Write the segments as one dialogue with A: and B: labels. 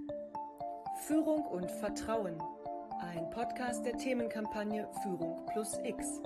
A: Führung und Vertrauen. Ein Podcast der Themenkampagne Führung plus X.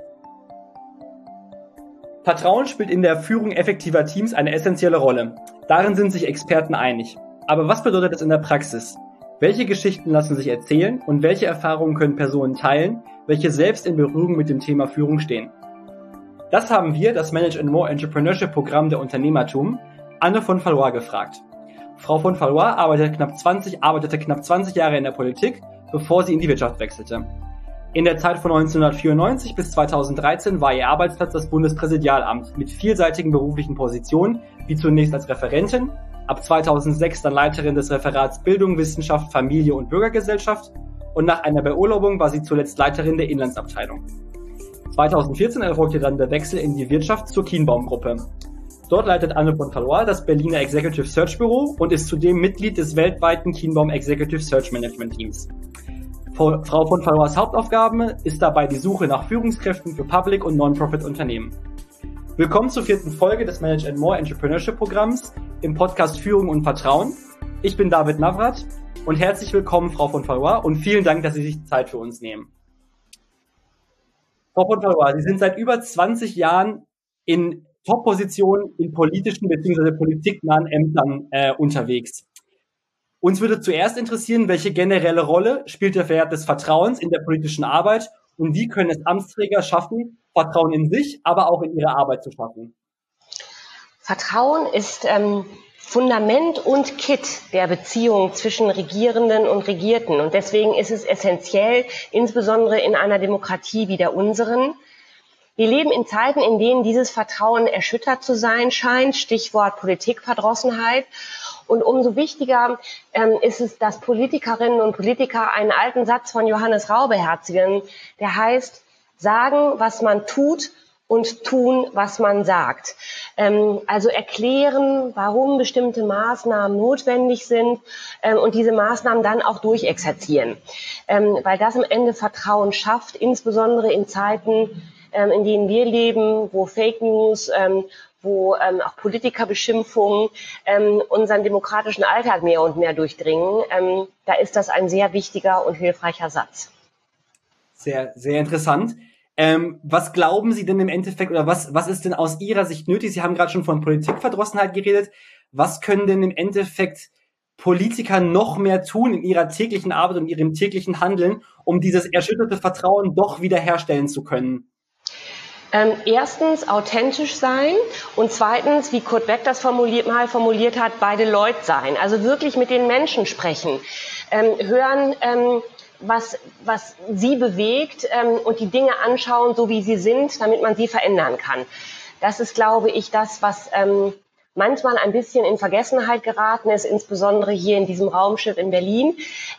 B: Vertrauen spielt in der Führung effektiver Teams eine essentielle Rolle. Darin sind sich Experten einig. Aber was bedeutet das in der Praxis? Welche Geschichten lassen sich erzählen und welche Erfahrungen können Personen teilen, welche selbst in Berührung mit dem Thema Führung stehen? Das haben wir, das Manage & More Entrepreneurship Programm der Unternehmertum, Anne von Valois gefragt. Frau von Valois arbeitete knapp 20 Jahre in der Politik, bevor sie in die Wirtschaft wechselte. In der Zeit von 1994 bis 2013 war ihr Arbeitsplatz das Bundespräsidialamt mit vielseitigen beruflichen Positionen, wie zunächst als Referentin, ab 2006 dann Leiterin des Referats Bildung, Wissenschaft, Familie und Bürgergesellschaft und nach einer Beurlaubung war sie zuletzt Leiterin der Inlandsabteilung. 2014 erfolgte dann der Wechsel in die Wirtschaft zur Kienbaum-Gruppe. Dort leitet Anne von Valois das Berliner Executive Search Büro und ist zudem Mitglied des weltweiten Kienbaum Executive Search Management Teams. Frau von Valois Hauptaufgabe ist dabei die Suche nach Führungskräften für Public- und Non-Profit-Unternehmen. Willkommen zur 4. Folge des Manage & More Entrepreneurship Programms im Podcast Führung und Vertrauen. Ich bin David Navrat und herzlich willkommen, Frau von Valois, und vielen Dank, dass Sie sich Zeit für uns nehmen. Frau von Valois, Sie sind seit über 20 Jahren in Top-Positionen in politischen bzw. politiknahen Ämtern unterwegs. Uns würde zuerst interessieren, welche generelle Rolle spielt der Wert des Vertrauens in der politischen Arbeit und wie können es Amtsträger schaffen, Vertrauen in sich, aber auch in ihre Arbeit zu schaffen?
C: Vertrauen ist Fundament und Kit der Beziehung zwischen Regierenden und Regierten. Und deswegen ist es essentiell, insbesondere in einer Demokratie wie der unseren. Wir leben in Zeiten, in denen dieses Vertrauen erschüttert zu sein scheint, Stichwort Politikverdrossenheit. Und umso wichtiger ist es, dass Politikerinnen und Politiker einen alten Satz von Johannes Rau beherzigen, der heißt, sagen, was man tut und tun, was man sagt. Also erklären, warum bestimmte Maßnahmen notwendig sind und diese Maßnahmen dann auch durchexerzieren. Weil das am Ende Vertrauen schafft, insbesondere in Zeiten, in denen wir leben, wo Fake News, wo auch Politikerbeschimpfungen unseren demokratischen Alltag mehr und mehr durchdringen. Da ist das ein sehr wichtiger und hilfreicher Satz.
B: Sehr, sehr interessant. Was glauben Sie denn im Endeffekt oder was ist denn aus Ihrer Sicht nötig? Sie haben gerade schon von Politikverdrossenheit geredet. Was können denn im Endeffekt Politiker noch mehr tun in ihrer täglichen Arbeit und ihrem täglichen Handeln, um dieses erschütterte Vertrauen doch wiederherstellen zu können?
C: Erstens authentisch sein und zweitens, wie Kurt Beck das mal formuliert hat, bei den Leuten sein. Also wirklich mit den Menschen sprechen, hören, was sie bewegt und die Dinge anschauen, so wie sie sind, damit man sie verändern kann. Das ist, glaube ich, das, was manchmal ein bisschen in Vergessenheit geraten ist, insbesondere hier in diesem Raumschiff in Berlin.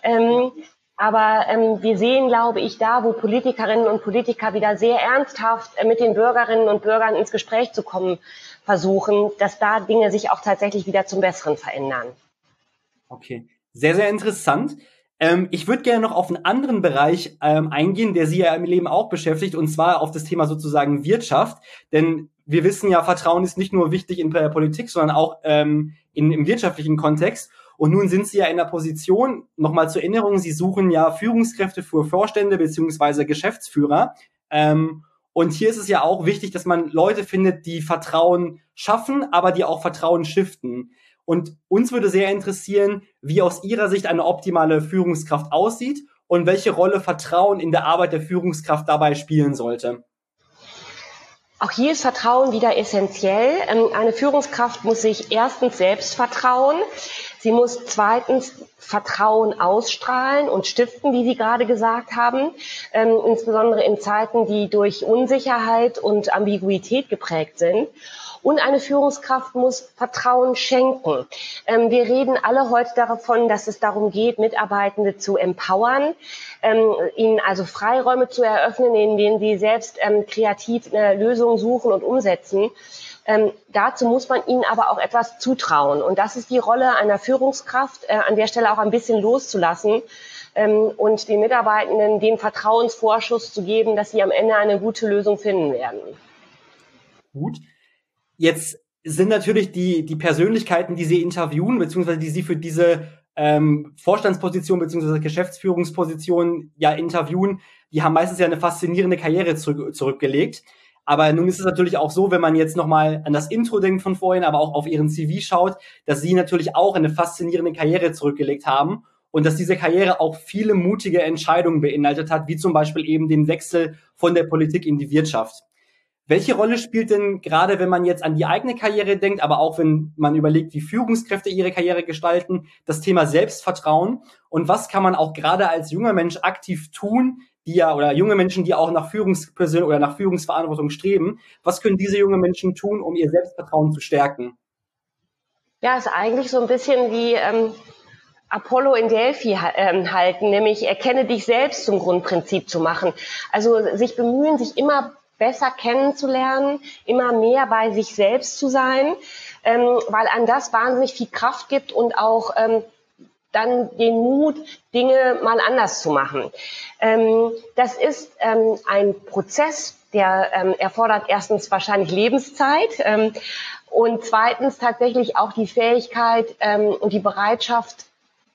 C: Aber wir sehen, glaube ich, da, wo Politikerinnen und Politiker wieder sehr ernsthaft mit den Bürgerinnen und Bürgern ins Gespräch zu kommen versuchen, dass da Dinge sich auch tatsächlich wieder zum Besseren verändern.
B: Okay, sehr, sehr interessant. Ich würde gerne noch auf einen anderen Bereich eingehen, der Sie ja im Leben auch beschäftigt, und zwar auf das Thema sozusagen Wirtschaft. Denn wir wissen ja, Vertrauen ist nicht nur wichtig in der Politik, sondern auch im wirtschaftlichen Kontext. Und nun sind Sie ja in der Position, nochmal zur Erinnerung, Sie suchen ja Führungskräfte für Vorstände beziehungsweise Geschäftsführer. Und hier ist es ja auch wichtig, dass man Leute findet, die Vertrauen schaffen, aber die auch Vertrauen shiften. Und uns würde sehr interessieren, wie aus Ihrer Sicht eine optimale Führungskraft aussieht und welche Rolle Vertrauen in der Arbeit der Führungskraft dabei spielen sollte.
C: Auch hier ist Vertrauen wieder essentiell. Eine Führungskraft muss sich erstens selbst vertrauen. Sie muss zweitens Vertrauen ausstrahlen und stiften, wie Sie gerade gesagt haben, insbesondere in Zeiten, die durch Unsicherheit und Ambiguität geprägt sind. Und eine Führungskraft muss Vertrauen schenken. Wir reden alle heute davon, dass es darum geht, Mitarbeitende zu empowern, ihnen also Freiräume zu eröffnen, in denen sie selbst kreativ Lösungen suchen und umsetzen. Dazu muss man ihnen aber auch etwas zutrauen. Und das ist die Rolle einer Führungskraft, an der Stelle auch ein bisschen loszulassen und den Mitarbeitenden den Vertrauensvorschuss zu geben, dass sie am Ende eine gute Lösung finden werden.
B: Gut. Jetzt sind natürlich die Persönlichkeiten, die Sie interviewen, beziehungsweise die Sie für diese Vorstandspositionen bzw. Geschäftsführungspositionen ja interviewen, die haben meistens ja eine faszinierende Karriere zurückgelegt. Aber nun ist es natürlich auch so, wenn man jetzt nochmal an das Intro denkt von vorhin, aber auch auf ihren CV schaut, dass sie natürlich auch eine faszinierende Karriere zurückgelegt haben und dass diese Karriere auch viele mutige Entscheidungen beinhaltet hat, wie zum Beispiel eben den Wechsel von der Politik in die Wirtschaft. Welche Rolle spielt denn gerade, wenn man jetzt an die eigene Karriere denkt, aber auch wenn man überlegt, wie Führungskräfte ihre Karriere gestalten, das Thema Selbstvertrauen? Und was kann man auch gerade als junger Mensch aktiv tun, oder junge Menschen, die auch nach Führungspersonen oder nach Führungsverantwortung streben? Was können diese jungen Menschen tun, um ihr Selbstvertrauen zu stärken?
C: Ja, ist eigentlich so ein bisschen wie Apollo in Delphi halten, nämlich erkenne dich selbst zum Grundprinzip zu machen. Also sich bemühen, sich immer besser kennenzulernen, immer mehr bei sich selbst zu sein, weil an das wahnsinnig viel Kraft gibt und auch dann den Mut, Dinge mal anders zu machen. Das ist ein Prozess, der erfordert erstens wahrscheinlich Lebenszeit und zweitens tatsächlich auch die Fähigkeit und die Bereitschaft,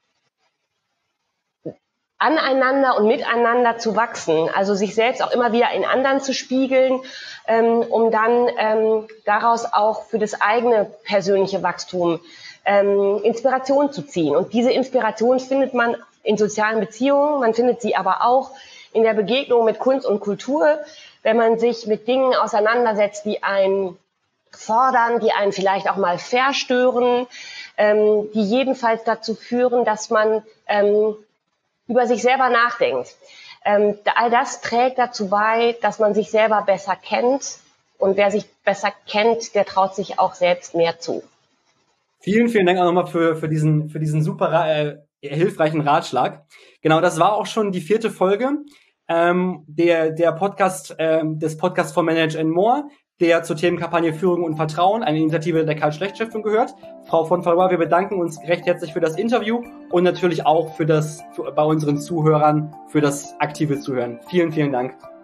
C: aneinander und miteinander zu wachsen, also sich selbst auch immer wieder in anderen zu spiegeln, um dann daraus auch für das eigene persönliche Wachstum Inspiration zu ziehen. Und diese Inspiration findet man in sozialen Beziehungen, man findet sie aber auch in der Begegnung mit Kunst und Kultur, wenn man sich mit Dingen auseinandersetzt, die einen fordern, die einen vielleicht auch mal verstören, die jedenfalls dazu führen, dass man über sich selber nachdenkt. All das trägt dazu bei, dass man sich selber besser kennt. Und wer sich besser kennt, der traut sich auch selbst mehr zu.
B: Vielen, vielen Dank auch nochmal für diesen super hilfreichen Ratschlag. Genau, das war auch schon die 4. Folge der Podcast, des Podcasts von Manage & More, der zur Themenkampagne Führung und Vertrauen, eine Initiative der Karl-Schlecht-Stiftung gehört. Frau von Valois, wir bedanken uns recht herzlich für das Interview und natürlich auch bei unseren Zuhörern für das aktive Zuhören. Vielen, vielen Dank.